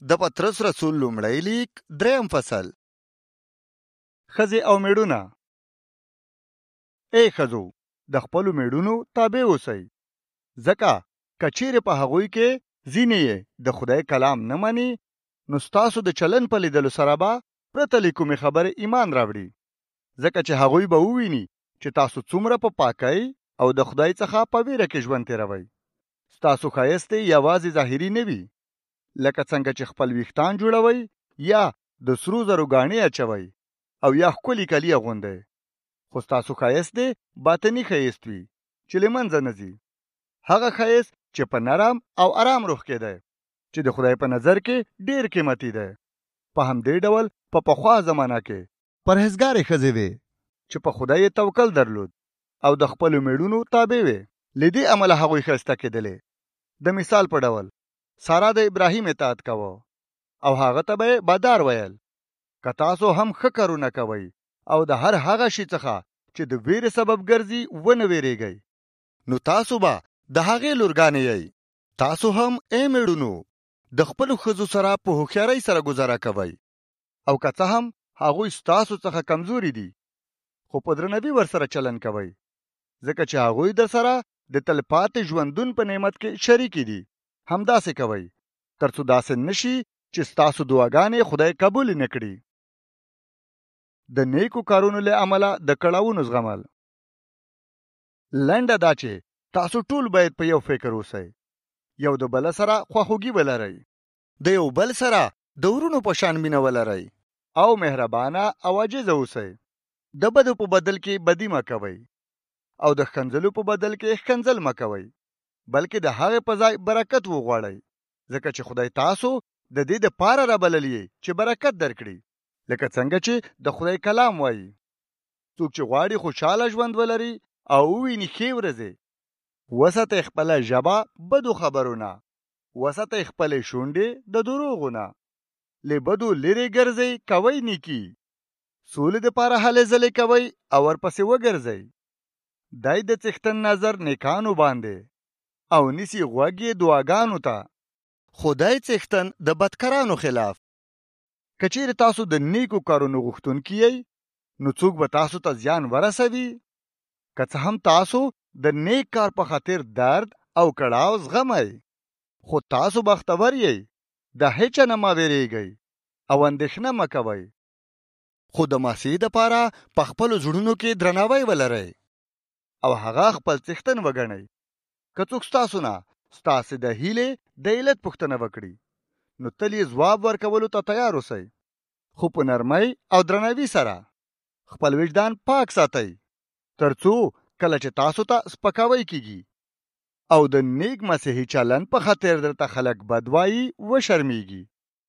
د پطرس رسول لومړی لیک 3 فصل. ښځې او میړونه. ای ښځو، د خپلو میړونو تابع اوسئ، ځکه که چیرې په هغوی کې ځینې یې د خدای کلام نه مني، نو ستاسو د چلن په لیدلو سره به پرته له کومې خبرې ایمان راوړي، ځکه چې هغوی به وویني چې تاسو څومره په پاکۍ او د خدای څخه په ویره کې ژوند تیروئ. ستاسو ښایست یوازې ظاهري نه وي، لکه څنګه چې خپل ویښتان جوړوئ یا د سرو زرو ګاڼې اچوئ او یا ښکلي کالي اغوندئ، خو ستاسو ښایست باطني ښایست وي چې له منځه نه ځي. هغه ښایست چې په نرم او آرام روح کې دی، چې د خدای په نظر کې ډیر قیمتي دی. په همدې ډول په پخوا زمانه کې پرهیزګارې ښځې وې چې په خدای توکل درلود او د خپلو میړونو تابع وې. له دې امله هغوی ښایسته کېدلې. د مثال په ډول سارا د ابراهیم اطاعت کوه او هغه ته به بادار ویل. که تاسو هم ښه کارونه کوئ او د هر هغه شي څخه چې د ویرې سبب ګرځي ونه ویریږئ، نو تاسو به د هغې لورګانې یئ. تاسو هم ای میړونو د خپلو ښځو سره په هوښیارۍ سره ګذاره کوئ، او که څه هم هغوی ستاسو څخه کمزوري دي، خو په درناوي ورسره چلن کوئ، ځکه چې هغوی در سره د تلپاتې ژوندون په نعمت کې شریکې دي. همداسې کوئ تر څو داسې نشي چې ستاسو دعاګانې خدای قبول نه کړي. د نیکو کارونو له امله د کړاوونو زغمل. لنډه دا چې تاسو ټول باید په یو فکر اوسئ، یو د بل سره خواخوږي ولرئ، د یو بل سره د ورونو په شان مینه ولرئ او مهربانه او عاجزه اوسئ. د بدو په بدل کې بدی مه کوئ او د ښکنځلو په بدل کې ښکنځل مه کوئ، بلکې د هغې په ځای برکت وغواړئ، ځکه چې خدای تاسو د دې دپاره رابللی چې برکت درکړي. لکه څنګه چې د خدای کلام وایي، څوک چې غواړي خوشحاله ژوند ولري او وویني ښې ورځې، وساتئ خپله ژبه بدو خبرو نه، وساتئ خپلې شونډې د دروغو نه، له بدو لرې ګرځئ، کوئ نیکي، سولې دپاره هلې ځلې کوئ او ورپسې وګرځئ. دی د څښتن نظر نیکانو باندې او نیسي غوږ یې دعاګانو ته، خدای څښتن د بدکارانو خلاف. که چیرې تاسو د نیکو کارونو غوښتونکي یئ، نو څوک به تاسو ته زیان ورسوي؟ که څه هم تاسو د نیک کار په خاطر درد او کړاو زغمئ، خو تاسو بختور یئ. د هیچا نه مه ویریږئ او اندېښنه مه کوئ، خو د مسیح دپاره په خپلو زړونو کې درناوی ولرئ او هغه خپل څښتن وګڼئ. که څوک ستاسو نه ستاسې د هیلې د علت پوښتنه وکړي، نو تل یې ځواب ورکولو ته تیار اوسئ، خو په نرمۍ او درناوي سره. خپل وجدان پاک ساتئ، تر څو کله چې تاسو ته سپکاوی کیږي او د نیک مسیحي چلن په خاطر درته خلک بد وایي وشرمیږي.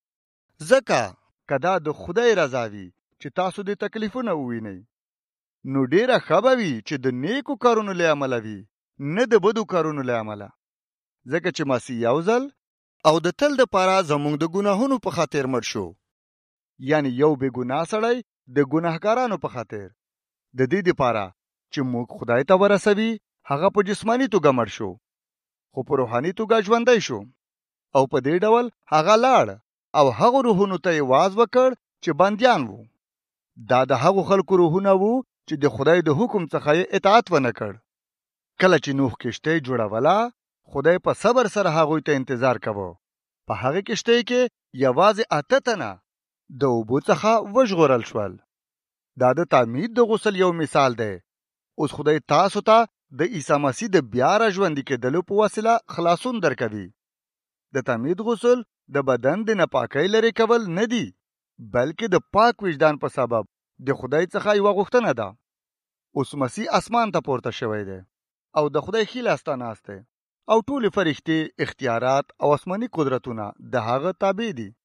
ځکه که دا د خدای رضا وي چې تاسو د تکلیفونه ووینئ، نو ډیره ښه به وي چې د نیکو کارونو له امله وي، نه د بدو کارونو له امله. ځکه چې مسیح یو ځل او د تل دپاره زموږ د ګناهونو په خاطر مړ شو، یعنی یو بې ګناه سړی د ګناهګارانو په خاطر، د دې دپاره چې موږ خدای ته ورسوي. هغه په جسماني توګه مړ شو، خو په روحاني توګه ژوندی شو، او په دې ډول هغه لاړ او هغو روحونو ته یې واز وکړ چې بندیان وو. دا د هغو خلکو روحونه وو چې د خدای د حکم څخه یې اطاعت ونه کړ. کله چې نوح کشتۍ جوړوله، خدای په صبر سره هغوی ته انتظار کوه. په هغې کشتۍ کې یوازې 8 تنه د اوبو څخه وژغورل شول. دا د تعمید د غسل یو مثال دی. اوس خدای تاسو ته د عیسی مسیح د بیا راژوندي کېدلو په وسیله خلاصون درکوي. د تعمید غسل د بدن د ناپاکۍ لرې کول نه دي، بلکې د پاک وجدان په سبب د خدای څخه یوه غوښتنه ده. اوس مسیح اسمان ته پورته شوی دی او د خدای ښي لاس ته ناست دی، او ټولې فرښتې، اختیارات او آسماني قدرتونه د هغه تابع دي.